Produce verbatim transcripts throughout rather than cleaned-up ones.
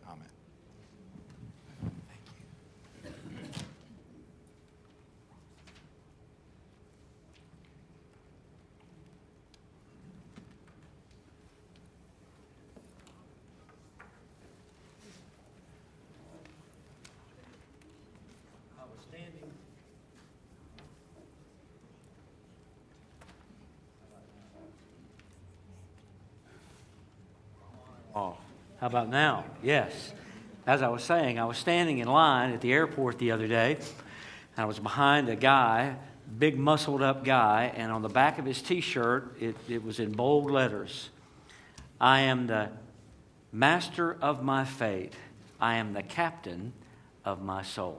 Amen. Oh, how about now? Yes. As I was saying, I was standing in line at the airport the other day, and I was behind a guy, big muscled up guy, and on the back of his t-shirt, it, it was in bold letters, I am the master of my fate. I am the captain of my soul.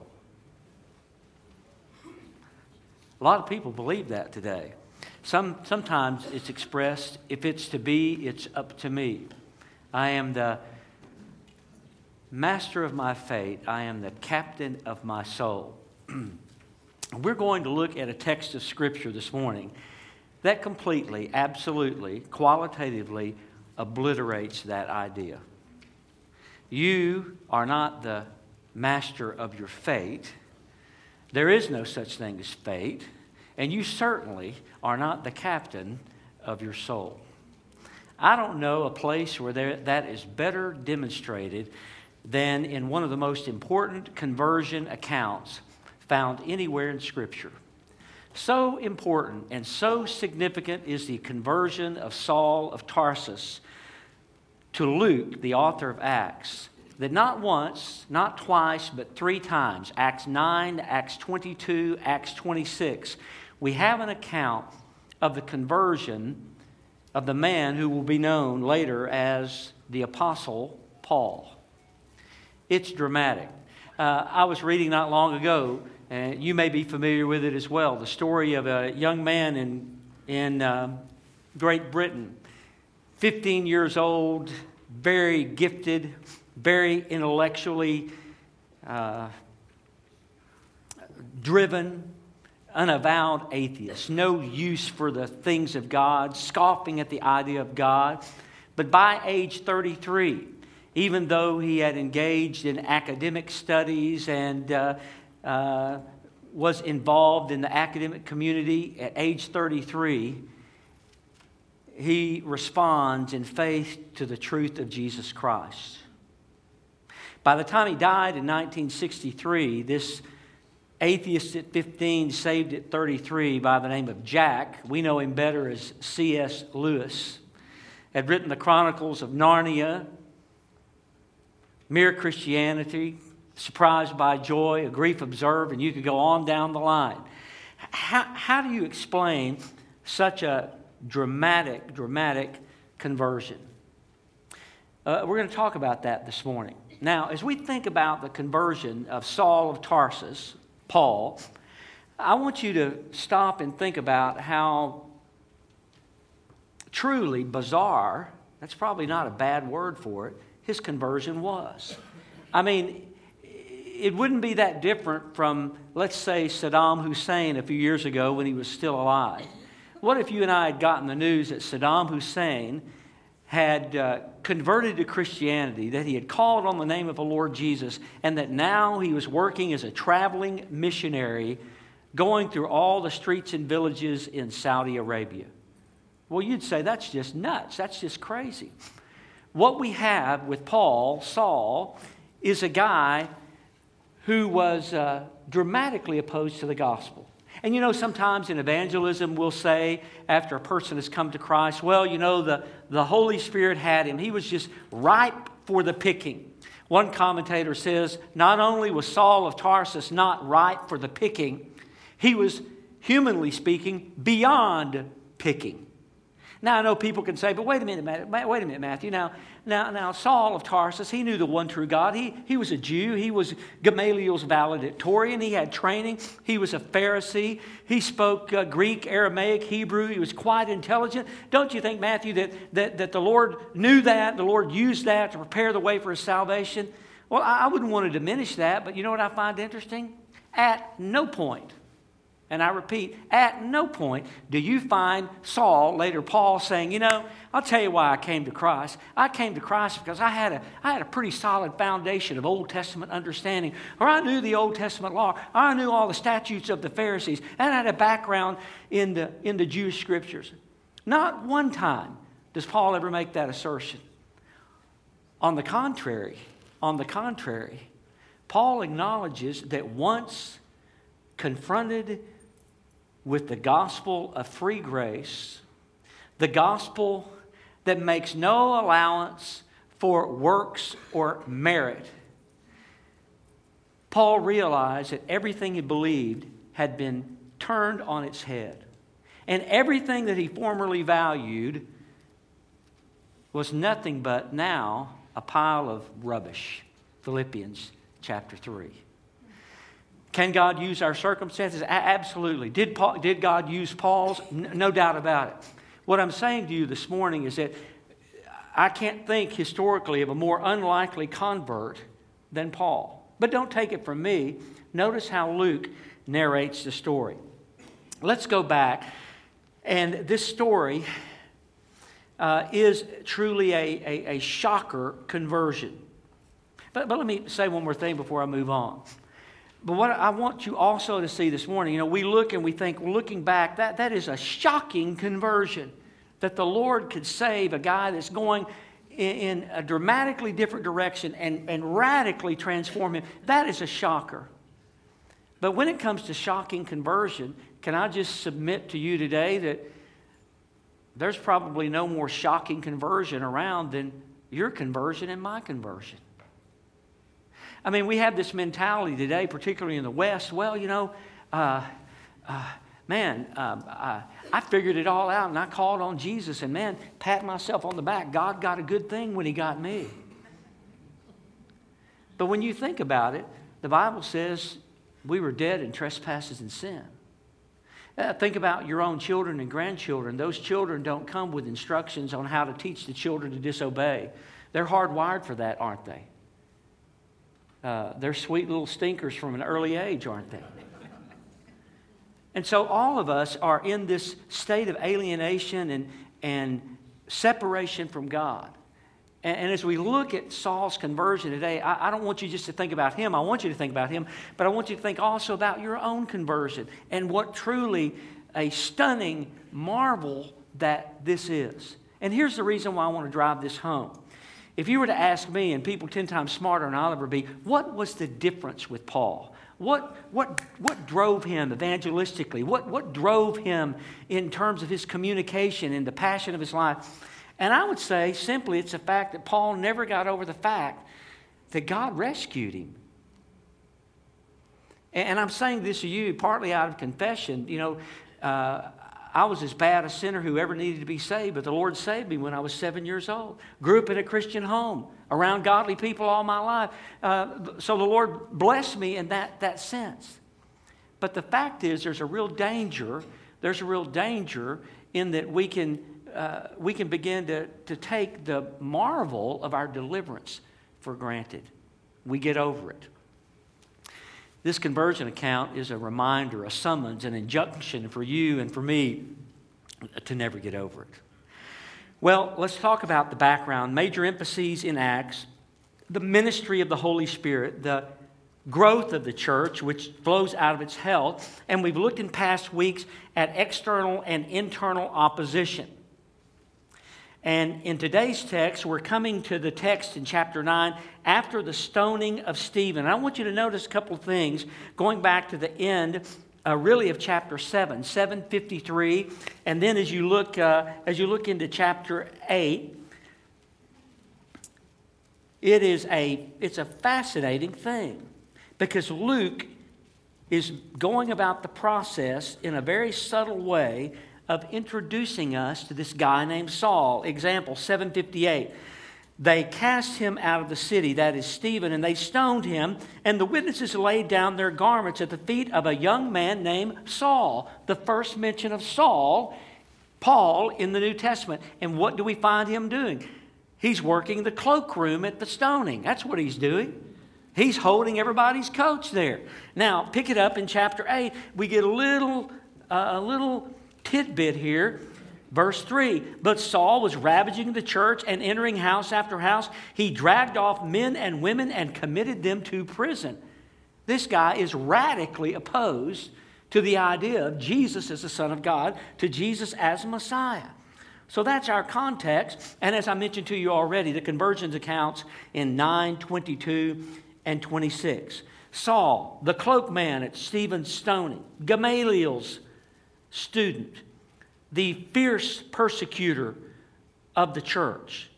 A lot of people believe that today. Some, sometimes it's expressed, if it's to be, it's up to me. I am the master of my fate. I am the captain of my soul. We're going to look at a text of Scripture this morning that completely, absolutely, qualitatively obliterates that idea. You are not the master of your fate. There is no such thing as fate. And you certainly are not the captain of your soul. I don't know a place where there, that is better demonstrated than in one of the most important conversion accounts found anywhere in Scripture. So important and so significant is the conversion of Saul of Tarsus to Luke, the author of Acts, that not once, not twice, but three times, Acts nine, Acts twenty-two, Acts twenty-six, we have an account of the conversion of the man who will be known later as the Apostle Paul. It's dramatic. Uh, I was reading not long ago, and you may be familiar with it as well, the story of a young man in, in uh, Great Britain, fifteen years old, very gifted, very intellectually uh, driven, unavowed atheist, no use for the things of God, scoffing at the idea of God. But by age thirty-three, even though he had engaged in academic studies and uh, uh, was involved in the academic community, at age thirty-three, he responds in faith to the truth of Jesus Christ. By the time he died in nineteen sixty-three, this atheist at fifteen, saved at thirty-three, by the name of Jack, we know him better as C S Lewis, had written the Chronicles of Narnia, Mere Christianity, Surprised by Joy, A Grief Observed, and you could go on down the line. How, how do you explain such a dramatic, dramatic conversion? Uh, we're going to talk about that this morning. Now, as we think about the conversion of Saul of Tarsus, Paul, I want you to stop and think about how truly bizarre, that's probably not a bad word for it, his conversion was. I mean, it wouldn't be that different from, let's say, Saddam Hussein a few years ago when he was still alive. What if you and I had gotten the news that Saddam Hussein had uh, converted to Christianity, that he had called on the name of the Lord Jesus, and that now he was working as a traveling missionary going through all the streets and villages in Saudi Arabia? Well, you'd say that's just nuts. That's just crazy. What we have with Paul, Saul, is a guy who was uh, dramatically opposed to the gospel. And you know, sometimes in evangelism we'll say, after a person has come to Christ, well, you know, the, the Holy Spirit had him. He was just ripe for the picking. One commentator says, not only was Saul of Tarsus not ripe for the picking, he was, humanly speaking, beyond picking. Now, I know people can say, but wait a minute, wait a minute, Matthew. Now, now, now, Saul of Tarsus, he knew the one true God. He, he was a Jew. He was Gamaliel's valedictorian. He had training. He was a Pharisee. He spoke uh, Greek, Aramaic, Hebrew. He was quite intelligent. Don't you think, Matthew, that, that, that the Lord knew that, the Lord used that to prepare the way for his salvation? Well, I, I wouldn't want to diminish that, but you know what I find interesting? At no point And I repeat, at no point do you find Saul, later Paul, saying, you know, I'll tell you why I came to Christ. I came to Christ because I had a, I had a pretty solid foundation of Old Testament understanding, or I knew the Old Testament law, or I knew all the statutes of the Pharisees, and I had a background in the, in the Jewish scriptures. Not one time does Paul ever make that assertion. On the contrary, on the contrary, Paul acknowledges that once confronted with the gospel of free grace, the gospel that makes no allowance for works or merit, Paul realized that everything he believed had been turned on its head. And everything that he formerly valued was nothing but now a pile of rubbish. Philippians chapter three. Can God use our circumstances? A- absolutely. Did, Paul, did God use Paul's? N- no doubt about it. What I'm saying to you this morning is that I can't think historically of a more unlikely convert than Paul. But don't take it from me. Notice how Luke narrates the story. Let's go back. And this story uh, is truly a, a, a shocker conversion. But, but let me say one more thing before I move on. But what I want you also to see this morning, you know, we look and we think, well, looking back, that, that is a shocking conversion. That the Lord could save a guy that's going in, in a dramatically different direction and, and radically transform him. That is a shocker. But when it comes to shocking conversion, can I just submit to you today that there's probably no more shocking conversion around than your conversion and my conversion. I mean, we have this mentality today, particularly in the West. Well, you know, uh, uh, man, um, uh, I figured it all out and I called on Jesus and, man, pat myself on the back. God got a good thing when he got me. But when you think about it, the Bible says we were dead in trespasses and sin. Uh, think about your own children and grandchildren. Those children don't come with instructions on how to teach the children to disobey. They're hardwired for that, aren't they? Uh, they're sweet little stinkers from an early age, aren't they? And so all of us are in this state of alienation and, and separation from God. And, and as we look at Saul's conversion today, I, I don't want you just to think about him. I want you to think about him. But I want you to think also about your own conversion and what truly a stunning marvel that this is. And here's the reason why I want to drive this home. If you were to ask me, and people ten times smarter than I'll ever be, what was the difference with Paul? What, what, what drove him evangelistically? What, what drove him in terms of his communication and the passion of his life? And I would say simply it's the fact that Paul never got over the fact that God rescued him. And I'm saying this to you partly out of confession. You know, uh, I was as bad a sinner who ever needed to be saved, but the Lord saved me when I was seven years old. Grew up in a Christian home, around godly people all my life. Uh, so the Lord blessed me in that, that sense. But the fact is there's a real danger. There's a real danger in that we can, uh, we can begin to, to take the marvel of our deliverance for granted. We get over it. This conversion account is a reminder, a summons, an injunction for you and for me to never get over it. Well, let's talk about the background. Major emphases in Acts, the ministry of the Holy Spirit, the growth of the church, which flows out of its health. And we've looked in past weeks at external and internal opposition. And in today's text, we're coming to the text in chapter nine after the stoning of Stephen. And I want you to notice a couple of things going back to the end, uh, really, of chapter seven, seven fifty-three. And then as you look, uh, as you look into chapter eight, it is a, it's a fascinating thing because Luke is going about the process in a very subtle way of introducing us to this guy named Saul. Example, seven fifty-eight. They cast him out of the city, that is Stephen, and they stoned him, and the witnesses laid down their garments at the feet of a young man named Saul. The first mention of Saul, Paul, in the New Testament. And what do we find him doing? He's working the cloakroom at the stoning. That's what he's doing. He's holding everybody's coats there. Now, pick it up in chapter eight. We get a little, uh, a little tidbit here. Verse three, but Saul was ravaging the church and entering house after house. He dragged off men and women and committed them to prison. This guy is radically opposed to the idea of Jesus as the Son of God, to Jesus as Messiah. So that's our context. And as I mentioned to you already, the conversions accounts in nine, twenty-two, and twenty-six. Saul, the cloak man at Stephen's stoning, Gamaliel's student, the fierce persecutor of the church.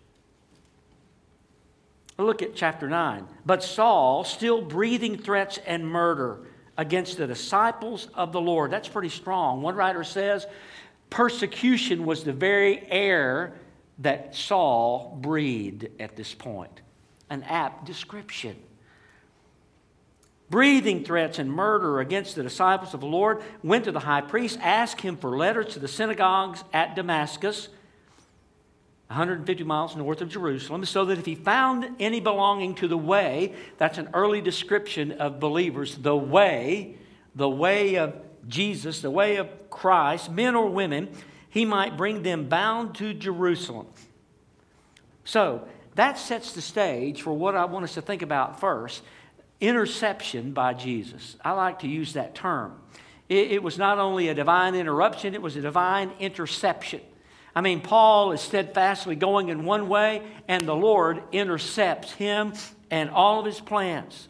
Look at chapter nine. But Saul, still breathing threats and murder against the disciples of the Lord. That's pretty strong. One writer says persecution was the very air that Saul breathed at this point. An apt description. Breathing threats and murder against the disciples of the Lord, went to the high priest, asked him for letters to the synagogues at Damascus, one hundred fifty miles north of Jerusalem, so that if he found any belonging to the way, that's an early description of believers, the way, the way of Jesus, the way of Christ, men or women, he might bring them bound to Jerusalem. So that sets the stage for what I want us to think about first. Interception by Jesus. I like to use that term. It, it was not only a divine interruption, it was a divine interception. I mean, Paul is steadfastly going in one way, and the Lord intercepts him and all of his plans.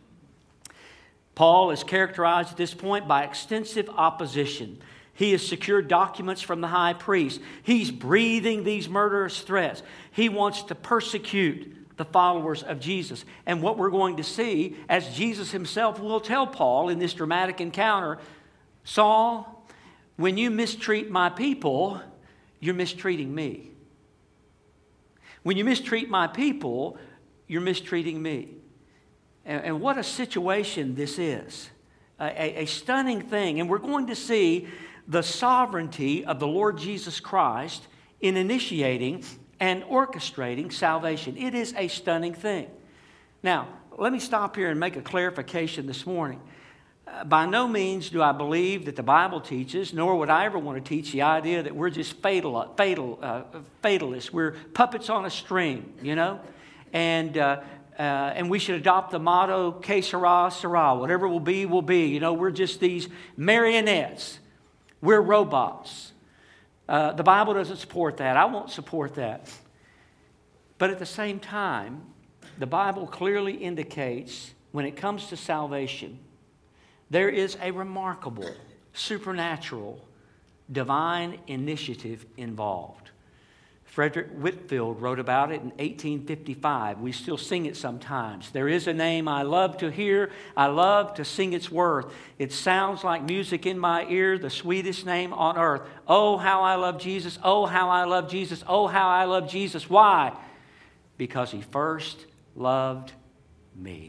Paul is characterized at this point by extensive opposition. He has secured documents from the high priest. He's breathing these murderous threats. He wants to persecute the followers of Jesus. And what we're going to see, as Jesus himself will tell Paul in this dramatic encounter, Saul, when you mistreat my people, you're mistreating me. When you mistreat my people, you're mistreating me. And, and what a situation this is. A, a, a stunning thing. And we're going to see the sovereignty of the Lord Jesus Christ in initiating and orchestrating salvation. It is a stunning thing. Now, let me stop here and make a clarification this morning. Uh, by no means do I believe that the Bible teaches, nor would I ever want to teach the idea that we're just fatal, fatal, uh, fatalists. We're puppets on a string, you know? And uh, uh, and we should adopt the motto, que sera, sera. Whatever will be, will be. You know, we're just these marionettes. We're robots. Uh, the Bible doesn't support that. I won't support that. But at the same time, the Bible clearly indicates when it comes to salvation, there is a remarkable, supernatural, divine initiative involved. Frederick Whitfield wrote about it in eighteen fifty-five. We still sing it sometimes. There is a name I love to hear. I love to sing its worth. It sounds like music in my ear, the sweetest name on earth. Oh, how I love Jesus. Oh, how I love Jesus. Oh, how I love Jesus. Why? Because he first loved me.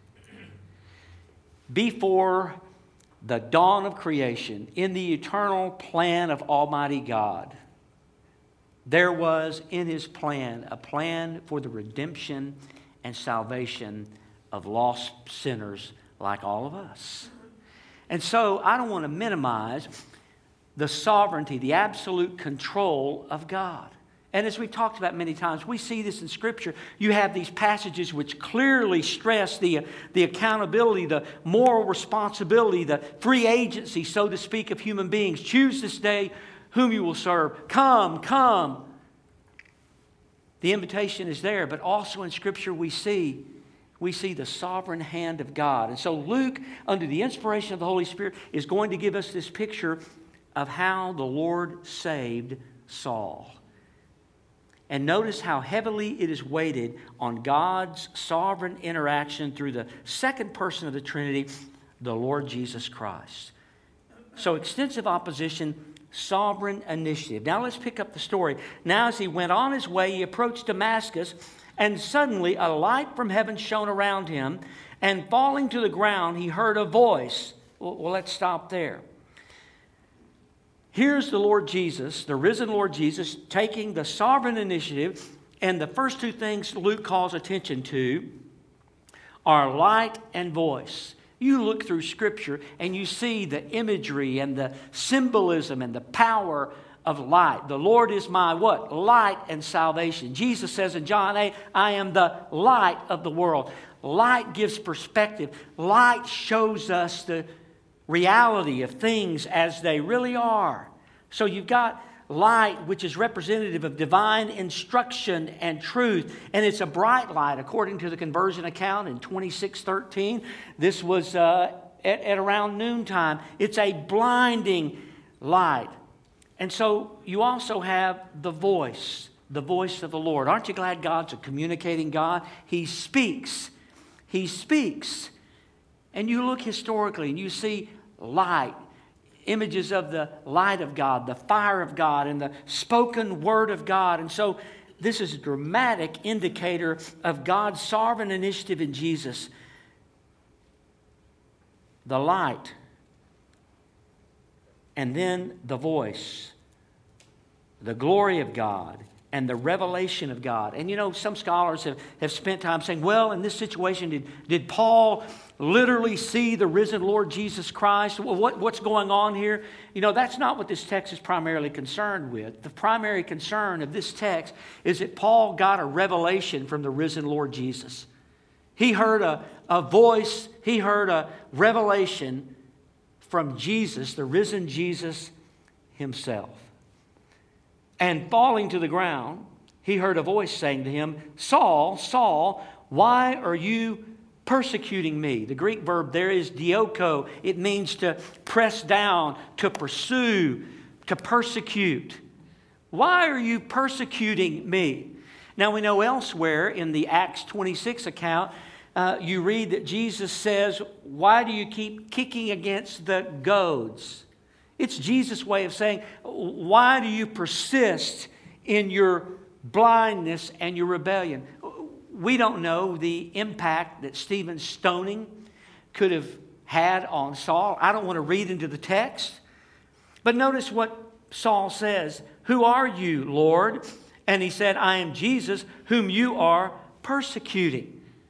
Before the dawn of creation, in the eternal plan of Almighty God, there was in his plan a plan for the redemption and salvation of lost sinners like all of us. And so I don't want to minimize the sovereignty, the absolute control of God. And as we've talked about many times, we see this in Scripture. You have these passages which clearly stress the, the accountability, the moral responsibility, the free agency, so to speak, of human beings. Choose this day whom you will serve. Come, come. The invitation is there, but also in Scripture we see, we see the sovereign hand of God. And so Luke, under the inspiration of the Holy Spirit, is going to give us this picture of how the Lord saved Saul. And notice how heavily it is weighted on God's sovereign interaction through the second person of the Trinity, the Lord Jesus Christ. So extensive opposition, sovereign initiative. Now let's pick up the story. Now as he went on his way, he approached Damascus, and suddenly a light from heaven shone around him, and falling to the ground, he heard a voice. Well, well let's stop there. Here's the Lord Jesus, the risen Lord Jesus, taking the sovereign initiative, and the first two things Luke calls attention to are light and voice. You look through Scripture and you see the imagery and the symbolism and the power of light. The Lord is my what? Light and salvation. Jesus says in John eight, I am the light of the world. Light gives perspective. Light shows us the reality of things as they really are. So you've got light, which is representative of divine instruction and truth. And it's a bright light, according to the conversion account in twenty-six thirteen. This was uh, at, at around noontime. It's a blinding light. And so you also have the voice, the voice of the Lord. Aren't you glad God's a communicating God? He speaks. He speaks. And you look historically and you see light, images of the light of God, the fire of God, and the spoken word of God. And so this is a dramatic indicator of God's sovereign initiative in Jesus. The light, and then the voice, the glory of God, and the revelation of God. And you know, some scholars have, have spent time saying, well, in this situation, did, did Paul literally see the risen Lord Jesus Christ? Well, what, what's going on here? You know, that's not what this text is primarily concerned with. The primary concern of this text is that Paul got a revelation from the risen Lord Jesus. He heard a, a voice, he heard a revelation from Jesus, the risen Jesus himself. And falling to the ground, he heard a voice saying to him, Saul, Saul, why are you persecuting me? The Greek verb there is dioko. It means to press down, to pursue, to persecute. Why are you persecuting me? Now we know elsewhere in the Acts twenty-six account, uh, you read that Jesus says, why do you keep kicking against the goads? It's Jesus' way of saying, why do you persist in your blindness and your rebellion? We don't know the impact that Stephen's stoning could have had on Saul. I don't want to read into the text. But notice what Saul says. Who are you, Lord? And he said, I am Jesus, whom you are persecuting.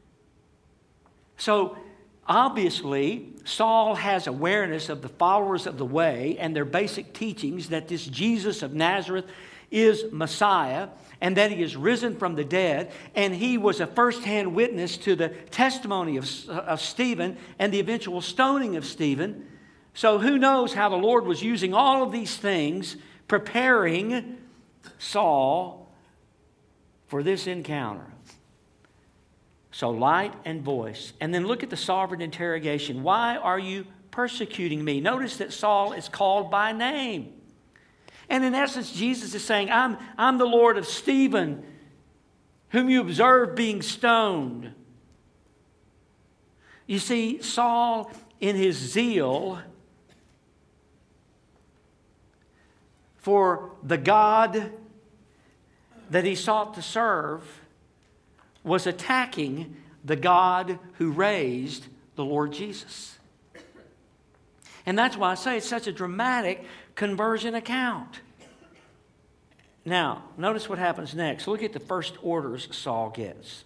So, obviously, Saul has awareness of the followers of the way and their basic teachings that this Jesus of Nazareth is Messiah and that he is risen from the dead. And he was a first-hand witness to the testimony of, of Stephen and the eventual stoning of Stephen. So who knows how the Lord was using all of these things, preparing Saul for this encounter. So light and voice. And then look at the sovereign interrogation. Why are you persecuting me? Notice that Saul is called by name. And in essence, Jesus is saying, I'm, I'm the Lord of Stephen, whom you observed being stoned. You see, Saul, in his zeal for the God that he sought to serve, was attacking the God who raised the Lord Jesus. And that's why I say it's such a dramatic conversion account. Now, notice what happens next. Look at the first orders Saul gets.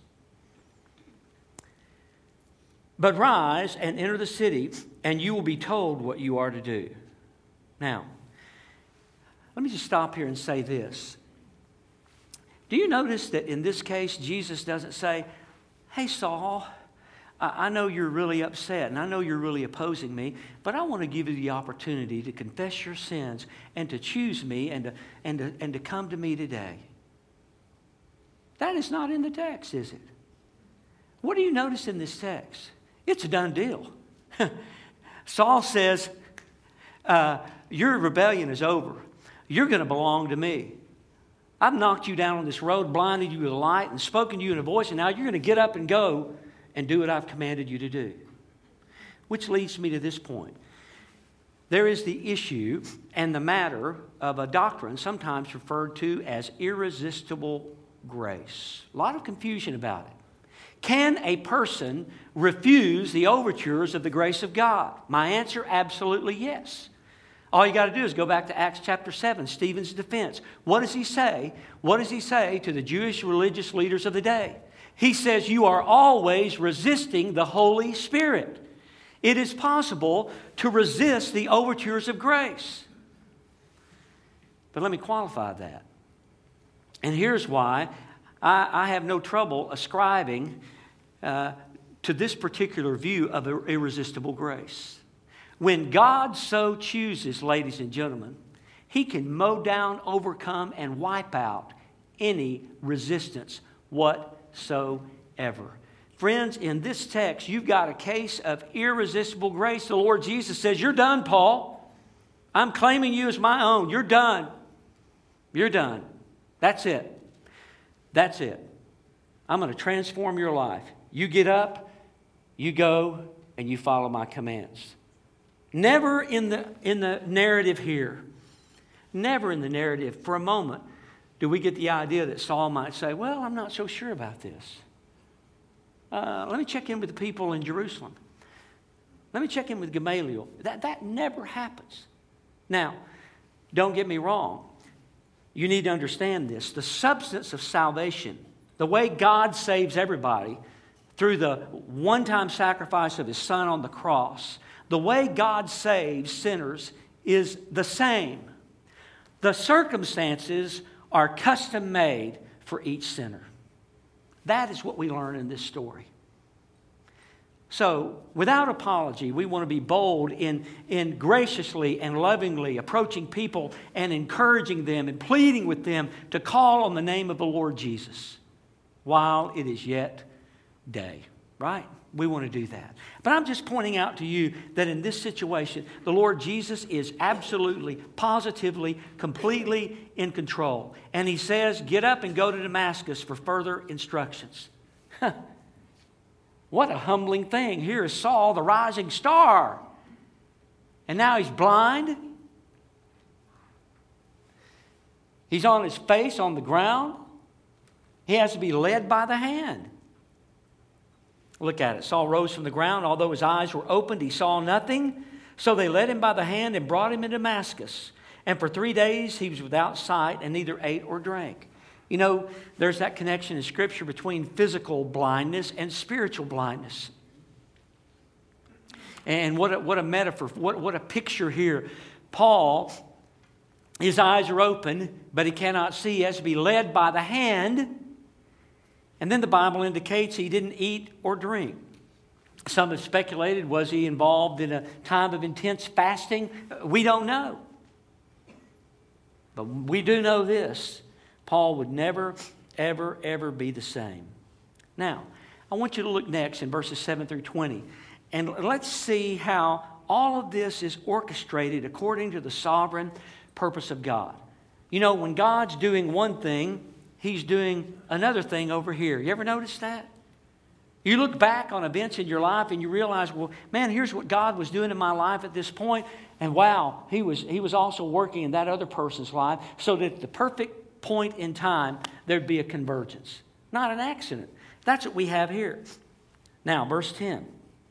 But rise and enter the city, and you will be told what you are to do. Now, let me just stop here and say this. Do you notice that in this case, Jesus doesn't say, hey, Saul, I know you're really upset and I know you're really opposing me, but I want to give you the opportunity to confess your sins and to choose me and to, and to, and to come to me today. That is not in the text, is it? What do you notice in this text? It's a done deal. Saul says, uh, your rebellion is over. You're going to belong to me. I've knocked you down on this road, blinded you with a light, and spoken to you in a voice, and now you're going to get up and go and do what I've commanded you to do. Which leads me to this point. There is the issue and the matter of a doctrine sometimes referred to as irresistible grace. A lot of confusion about it. Can a person refuse the overtures of the grace of God? My answer, absolutely yes. All you got to do is go back to Acts chapter seven, Stephen's defense. What does he say? What does he say to the Jewish religious leaders of the day? He says you are always resisting the Holy Spirit. It is possible to resist the overtures of grace. But let me qualify that. And here's why I, I have no trouble ascribing uh, to this particular view of irresistible grace. When God so chooses, ladies and gentlemen, He can mow down, overcome, and wipe out any resistance whatsoever. Friends, in this text, you've got a case of irresistible grace. The Lord Jesus says, you're done, Paul. I'm claiming you as my own. You're done. You're done. That's it. That's it. I'm going to transform your life. You get up, you go, and you follow my commands. Never in the, in the narrative here, never in the narrative for a moment do we get the idea that Saul might say, well, I'm not so sure about this. Uh, let me check in with the people in Jerusalem. Let me check in with Gamaliel. That, that never happens. Now, don't get me wrong. You need to understand this. The substance of salvation, the way God saves everybody through the one-time sacrifice of His Son on the cross, the way God saves sinners is the same. The circumstances are custom made for each sinner. That is what we learn in this story. So, without apology, we want to be bold in, in graciously and lovingly approaching people and encouraging them and pleading with them to call on the name of the Lord Jesus while it is yet day. Right? We want to do that. But I'm just pointing out to you that in this situation, the Lord Jesus is absolutely, positively, completely in control. And He says, get up and go to Damascus for further instructions. What a humbling thing. Here is Saul, the rising star. And now he's blind. He's on his face on the ground. He has to be led by the hand. Look at it. Saul rose from the ground. Although his eyes were opened, he saw nothing. So they led him by the hand and brought him to Damascus. And for three days he was without sight and neither ate or drank. You know, there's that connection in Scripture between physical blindness and spiritual blindness. And what a, what a metaphor, what, what a picture here. Paul, his eyes are open, but he cannot see. He has to be led by the hand. And then the Bible indicates he didn't eat or drink. Some have speculated, was he involved in a time of intense fasting? We don't know. But we do know this. Paul would never, ever, ever be the same. Now, I want you to look next in verses seven through twenty. And let's see how all of this is orchestrated according to the sovereign purpose of God. You know, when God's doing one thing, He's doing another thing over here. You ever notice that? You look back on events in your life and you realize, well, man, here's what God was doing in my life at this point. And wow, He was, he was also working in that other person's life so that at the perfect point in time, there'd be a convergence. Not an accident. That's what we have here. Now, verse ten.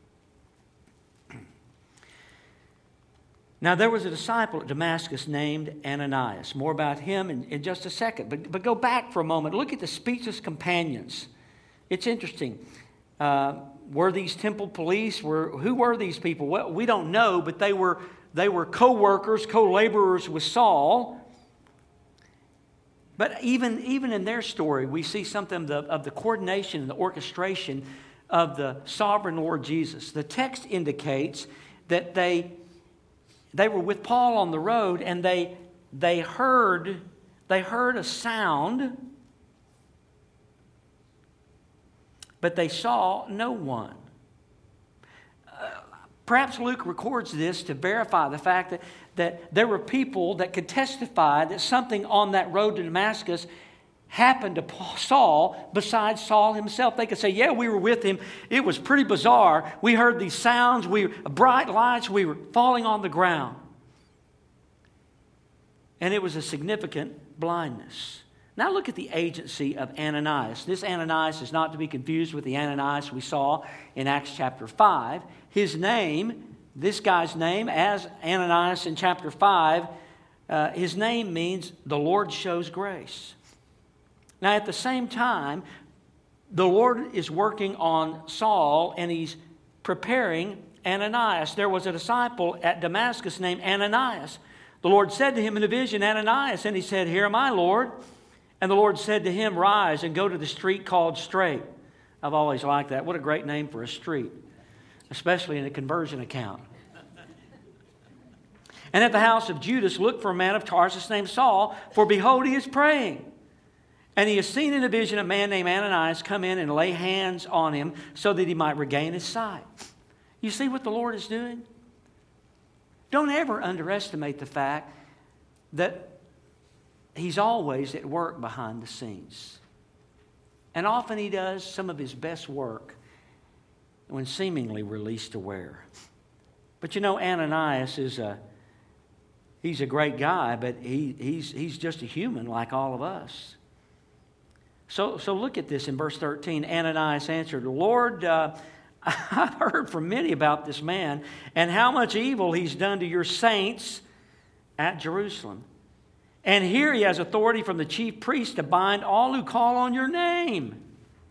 Now, there was a disciple at Damascus named Ananias. More about him in, in just a second. But, but go back for a moment. Look at the speechless companions. It's interesting. Uh, were these temple police? Were, who were these people? Well, we don't know, but they were, they were co-workers, co-laborers with Saul. But even, even in their story, we see something of the, of the coordination and the orchestration of the sovereign Lord Jesus. The text indicates that they... They were with Paul on the road, and they, they, heard, they heard a sound, but they saw no one. Uh, perhaps Luke records this to verify the fact that, that there were people that could testify that something on that road to Damascus happened to Saul besides Saul himself. They could say, yeah, we were with him. It was pretty bizarre. We heard these sounds, we bright lights, we were falling on the ground. And it was a significant blindness. Now look at the agency of Ananias. This Ananias is not to be confused with the Ananias we saw in Acts chapter five. His name, this guy's name, as Ananias in chapter five, uh, his name means the Lord shows grace. Now, at the same time, the Lord is working on Saul, and he's preparing Ananias. There was a disciple at Damascus named Ananias. The Lord said to him in a vision, Ananias, and he said, Here am I, Lord. And the Lord said to him, Rise and go to the street called Straight. I've always liked that. What a great name for a street, especially in a conversion account. And at the house of Judas, look for a man of Tarsus named Saul, for behold, he is praying. And he has seen in a vision a man named Ananias come in and lay hands on him so that he might regain his sight. You see what the Lord is doing? Don't ever underestimate the fact that he's always at work behind the scenes. And often he does some of his best work when seemingly we're least aware. But you know, Ananias is a, he's a great guy, but he, he's, he's just a human like all of us. So, so look at this in verse thirteen. Ananias answered, Lord, uh, I've heard from many about this man and how much evil he's done to your saints at Jerusalem. And here he has authority from the chief priest to bind all who call on your name.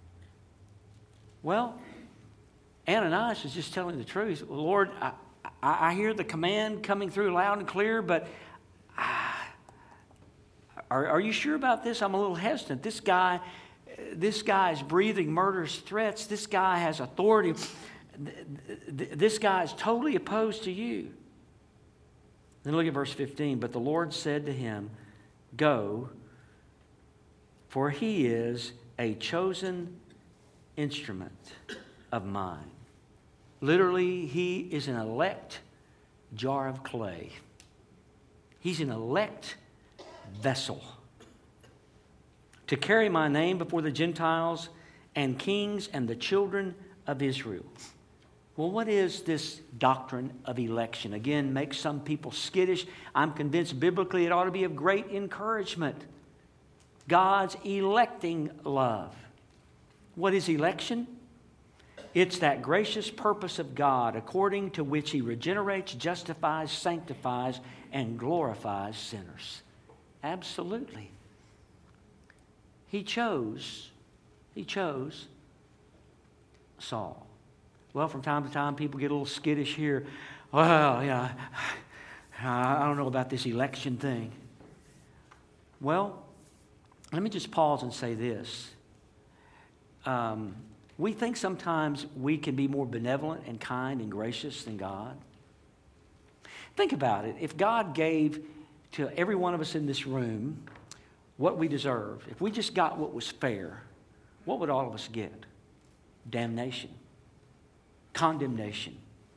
Well, Ananias is just telling the truth. Lord, I, I, I hear the command coming through loud and clear, but I, are, are you sure about this? I'm a little hesitant. This guy, this guy is breathing murderous threats. This guy has authority. This guy is totally opposed to you. Then look at verse fifteen. But the Lord said to him, Go, for he is a chosen instrument of mine. Literally, he is an elect jar of clay. He's an elect vessel to carry my name before the Gentiles and kings and the children of Israel. Well, what is this doctrine of election? Again, makes some people skittish. I'm convinced biblically it ought to be of great encouragement. God's electing love. What is election? It's that gracious purpose of God according to which He regenerates, justifies, sanctifies, and glorifies sinners. Absolutely. He chose, He chose Saul. Well, from time to time, people get a little skittish here. Well, yeah, I don't know about this election thing. Well, let me just pause and say this. Um, we think sometimes we can be more benevolent and kind and gracious than God. Think about it. If God gave to every one of us in this room what we deserved, if we just got what was fair, what would all of us get? Damnation. Condemnation.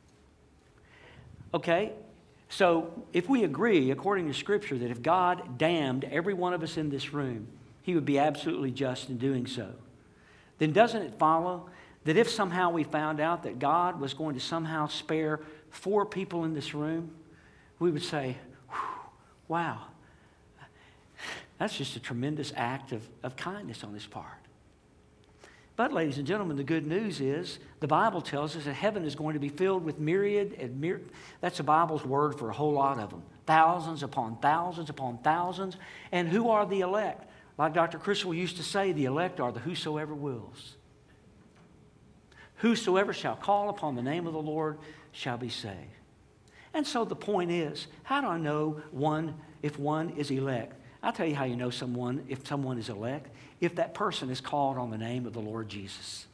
Okay? So if we agree, according to Scripture, that if God damned every one of us in this room, He would be absolutely just in doing so, then doesn't it follow that if somehow we found out that God was going to somehow spare four people in this room, we would say, wow, that's just a tremendous act of, of kindness on His part. But, ladies and gentlemen, the good news is the Bible tells us that heaven is going to be filled with myriad and myriad. That's the Bible's word for a whole lot of them. Thousands upon thousands upon thousands. And who are the elect? Like Doctor Criswell used to say, the elect are the whosoever wills. Whosoever shall call upon the name of the Lord shall be saved. And so the point is, how do I know one if one is elect? I'll tell you how you know someone if someone is elect. If that person is called on the name of the Lord Jesus.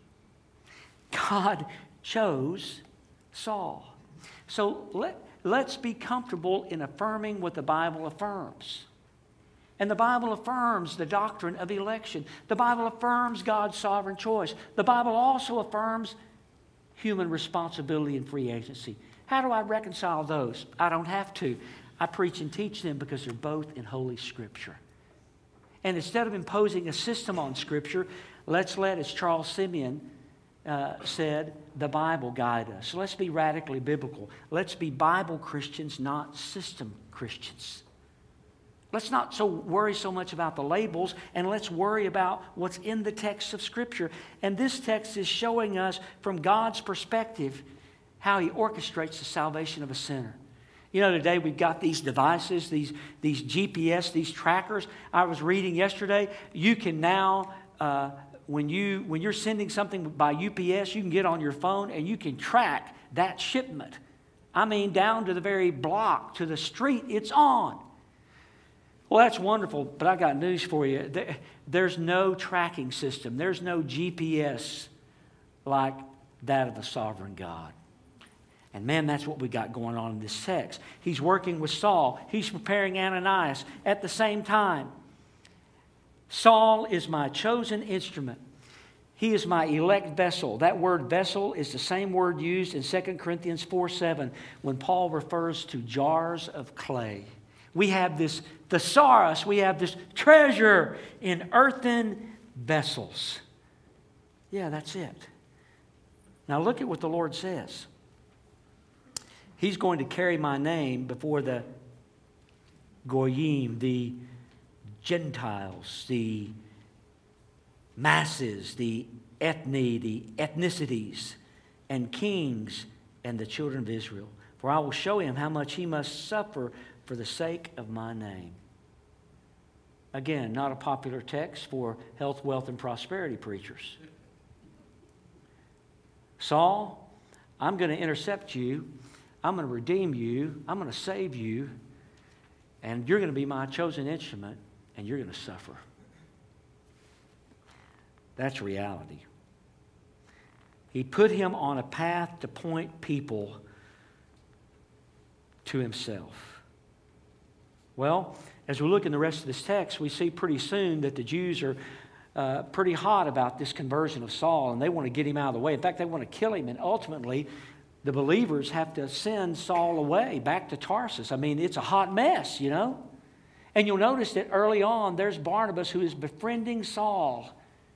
God chose Saul. So let, let's be comfortable in affirming what the Bible affirms. And the Bible affirms the doctrine of election. The Bible affirms God's sovereign choice. The Bible also affirms human responsibility and free agency. How do I reconcile those? I don't have to. I preach and teach them because they're both in Holy Scripture. And instead of imposing a system on Scripture, let's let, as Charles Simeon uh, said, the Bible guide us. Let's be radically biblical. Let's be Bible Christians, not system Christians. Let's not so worry so much about the labels, and let's worry about what's in the text of Scripture. And this text is showing us from God's perspective how He orchestrates the salvation of a sinner. You know, today we've got these devices, these, these G P S, these trackers. I was reading yesterday, you can now uh, when, you, when you're sending something by U P S, you can get on your phone and you can track that shipment. I mean, down to the very block, to the street it's on. Well, that's wonderful, but I got news for you. There, there's no tracking system. There's no G P S like that of the sovereign God. And man, that's what we got going on in this text. He's working with Saul. He's preparing Ananias at the same time. Saul is my chosen instrument. He is my elect vessel. That word vessel is the same word used in Second Corinthians four seven when Paul refers to jars of clay. We have this thesaurus, we have this treasure in earthen vessels. Yeah, that's it. Now look at what the Lord says. He's going to carry my name before the Goyim, the Gentiles, the masses, the ethne, the ethnicities, and kings, and the children of Israel. For I will show him how much he must suffer for the sake of my name. Again, not a popular text for health, wealth, and prosperity preachers. Saul, I'm going to intercept you. I'm going to redeem you. I'm going to save you. And you're going to be my chosen instrument, and you're going to suffer. That's reality. He put him on a path to point people to himself. Well, as we look in the rest of this text, we see pretty soon that the Jews are uh, pretty hot about this conversion of Saul, and they want to get him out of the way. In fact, they want to kill him, and ultimately, the believers have to send Saul away back to Tarsus. I mean, it's a hot mess, you know. And you'll notice that early on, there's Barnabas who is befriending Saul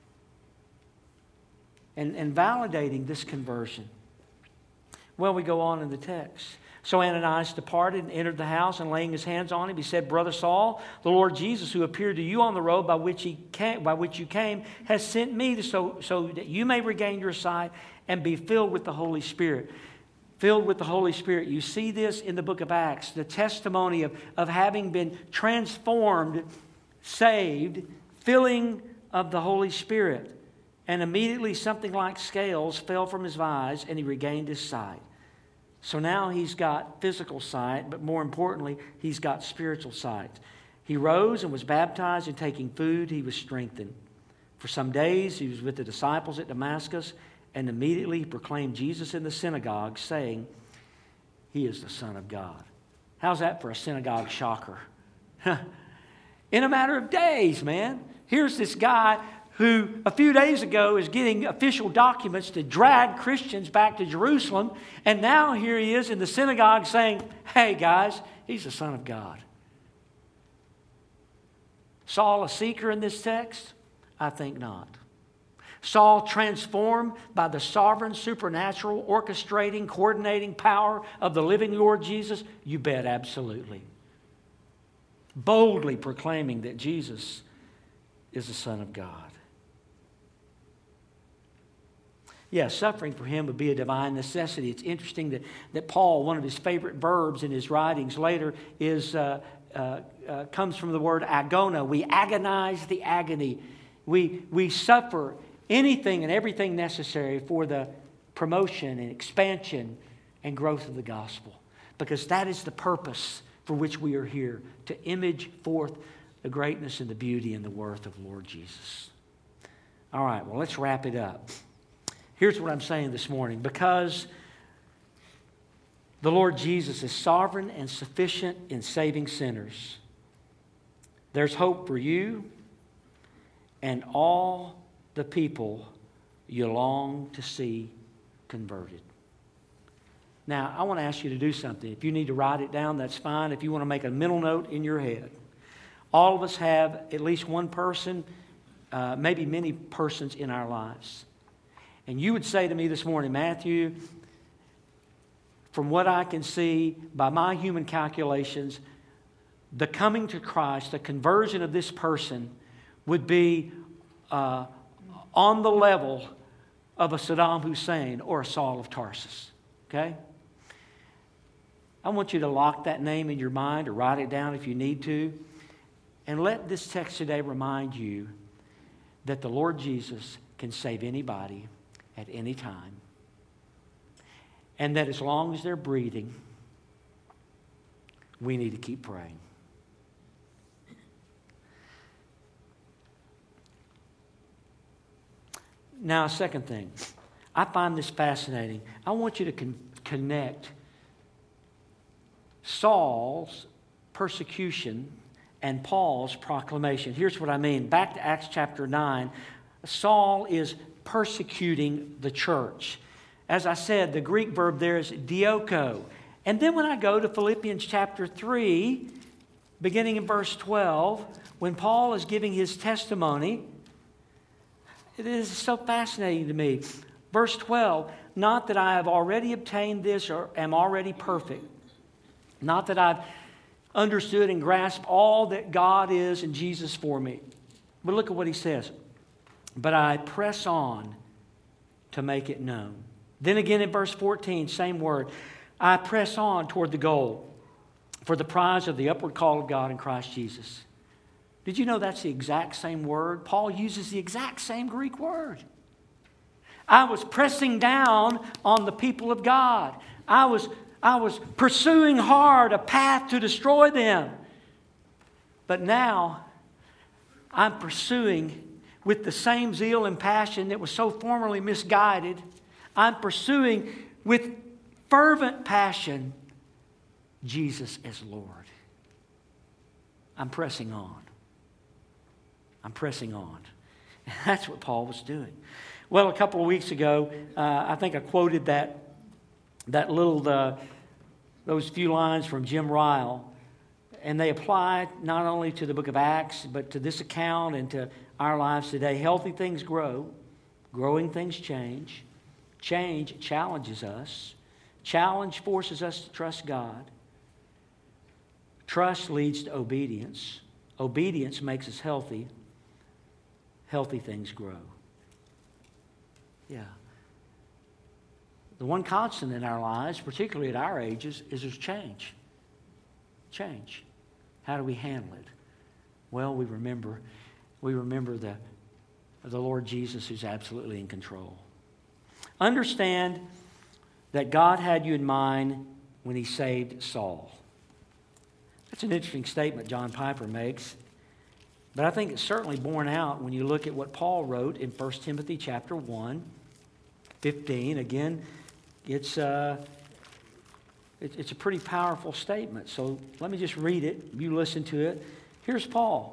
and, and validating this conversion. Well, we go on in the text. So Ananias departed and entered the house, and laying his hands on him, he said, Brother Saul, the Lord Jesus, who appeared to you on the road by which he came, by which you came, has sent me to, so, so that you may regain your sight and be filled with the Holy Spirit. Filled with the Holy Spirit. You see this in the book of Acts, the testimony of, of having been transformed, saved, filling of the Holy Spirit. And immediately something like scales fell from his eyes, and he regained his sight. So now he's got physical sight, but more importantly, he's got spiritual sight. He rose and was baptized, and taking food, he was strengthened. For some days he was with the disciples at Damascus, and immediately he proclaimed Jesus in the synagogue, saying, He is the Son of God. How's that for a synagogue shocker? In a matter of days, man. Here's this guy who a few days ago is getting official documents to drag Christians back to Jerusalem. And now here he is in the synagogue saying, hey guys, he's the Son of God. Saul a seeker in this text? I think not. Saul transformed by the sovereign, supernatural, orchestrating, coordinating power of the living Lord Jesus? You bet, absolutely. Boldly proclaiming that Jesus is the Son of God. Yes, suffering for him would be a divine necessity. It's interesting that, that Paul, one of his favorite verbs in his writings later, is uh, uh, uh, comes from the word agona. We agonize the agony. We, we suffer anything and everything necessary for the promotion and expansion and growth of the gospel. Because that is the purpose for which we are here, to image forth the greatness and the beauty and the worth of Lord Jesus. All right, well, let's wrap it up. Here's what I'm saying this morning. Because the Lord Jesus is sovereign and sufficient in saving sinners, there's hope for you and all the people you long to see converted. Now, I want to ask you to do something. If you need to write it down, that's fine. If you want to make a mental note in your head. All of us have at least one person, uh, maybe many persons in our lives. And you would say to me this morning, Matthew, from what I can see by my human calculations, the coming to Christ, the conversion of this person would be uh, on the level of a Saddam Hussein or a Saul of Tarsus. Okay? I want you to lock that name in your mind or write it down if you need to. And let this text today remind you that the Lord Jesus can save anybody at any time. And that as long as they're breathing, we need to keep praying. Now, a second thing. I find this fascinating. I want you to con- connect Saul's persecution and Paul's proclamation. Here's what I mean. Back to Acts chapter nine, Saul is persecuting the church. As I said, the Greek verb there is dioko. And then when I go to Philippians chapter three, beginning in verse twelve, when Paul is giving his testimony, it is so fascinating to me. Verse twelve, not that I have already obtained this or am already perfect, not that I've understood and grasped all that God is and Jesus for me. But look at what he says. But I press on to make it known. Then again in verse fourteen, same word. I press on toward the goal for the prize of the upward call of God in Christ Jesus. Did you know that's the exact same word? Paul uses the exact same Greek word. I was pressing down on the people of God. I was, I was pursuing hard a path to destroy them. But now I'm pursuing with the same zeal and passion that was so formerly misguided. I'm pursuing with fervent passion Jesus as Lord. I'm pressing on. I'm pressing on. And that's what Paul was doing. Well, a couple of weeks ago, uh, I think I quoted that, that little, uh, those few lines from Jim Ryle. And they apply not only to the book of Acts, but to this account and to our lives today. Healthy things grow. Growing things change. Change challenges us. Challenge forces us to trust God. Trust leads to obedience. Obedience makes us healthy. Healthy things grow. Yeah. The one constant in our lives, particularly at our ages, is there's change. Change. How do we handle it? Well, we remember, we remember the, the Lord Jesus who's absolutely in control. Understand that God had you in mind when He saved Saul. That's an interesting statement John Piper makes. But I think it's certainly borne out when you look at what Paul wrote in First Timothy chapter one, fifteen. Again, it's, uh, it, it's a pretty powerful statement. So let me just read it. You listen to it. Here's Paul.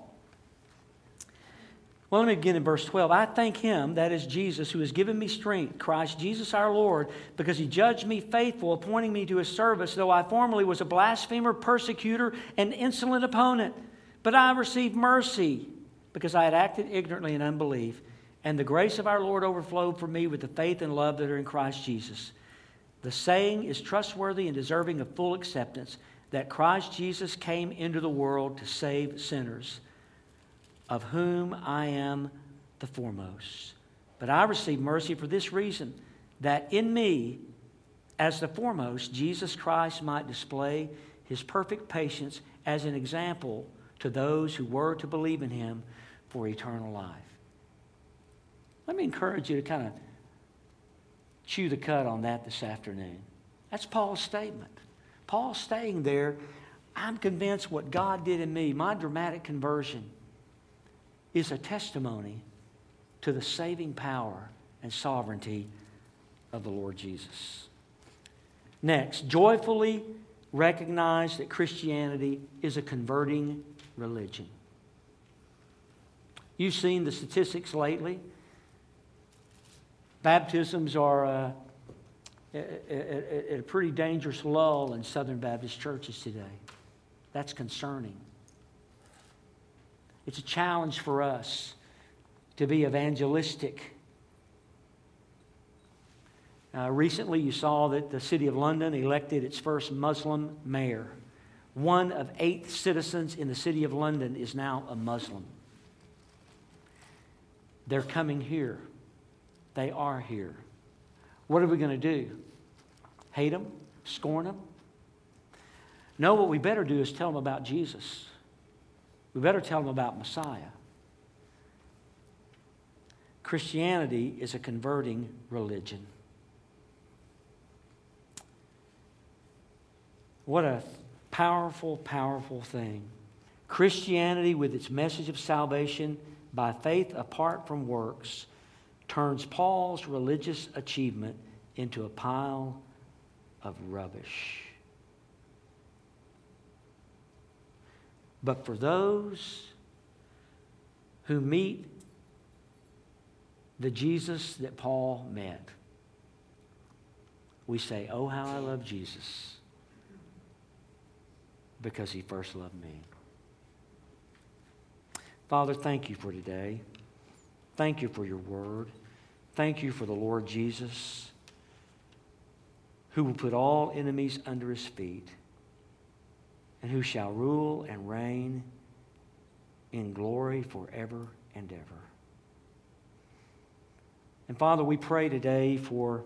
Well, let me begin in verse twelve. I thank Him, that is Jesus, who has given me strength, Christ Jesus our Lord, because He judged me faithful, appointing me to His service, though I formerly was a blasphemer, persecutor, and insolent opponent. But I received mercy because I had acted ignorantly in unbelief, and the grace of our Lord overflowed for me with the faith and love that are in Christ Jesus. The saying is trustworthy and deserving of full acceptance, that Christ Jesus came into the world to save sinners, of whom I am the foremost. But I received mercy for this reason, that in me, as the foremost, Jesus Christ might display His perfect patience as an example to those who were to believe in Him for eternal life. Let me encourage you to kind of chew the cud on that this afternoon. That's Paul's statement. Paul's saying there, I'm convinced what God did in me, my dramatic conversion, is a testimony to the saving power and sovereignty of the Lord Jesus. Next, joyfully recognize that Christianity is a converting religion. You've seen the statistics lately. Baptisms are uh, at a pretty dangerous lull in Southern Baptist churches today. That's concerning. It's a challenge for us to be evangelistic. Uh, recently, you saw that the City of London elected its first Muslim mayor. One of eight citizens in the City of London is now a Muslim. They're coming here. They are here. What are we going to do? Hate them? Scorn them? No, what we better do is tell them about Jesus. We better tell them about Messiah. Christianity is a converting religion. What a powerful, powerful thing. Christianity, with its message of salvation by faith apart from works, turns Paul's religious achievement into a pile of rubbish. But for those who meet the Jesus that Paul met, we say, "Oh, how I love Jesus, because he first loved me." Father, thank you for today. Thank you for your word. Thank you for the Lord Jesus, who will put all enemies under his feet, and who shall rule and reign in glory forever and ever. And Father, we pray today for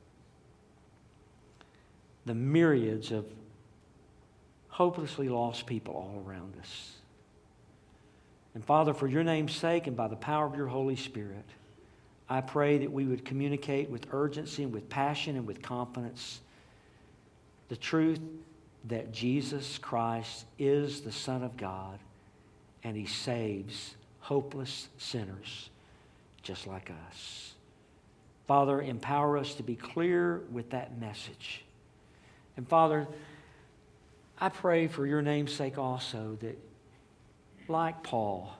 the myriads of hopelessly lost people all around us. And Father, for your name's sake and by the power of your Holy Spirit, I pray that we would communicate with urgency and with passion and with confidence the truth that Jesus Christ is the Son of God and he saves hopeless sinners just like us. Father, empower us to be clear with that message. And Father, I pray for your name's sake also that, like Paul,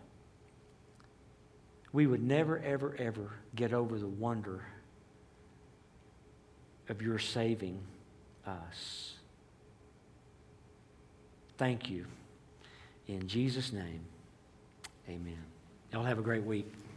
we would never, ever, ever get over the wonder of your saving us. Thank you. In Jesus' name, amen. Y'all have a great week.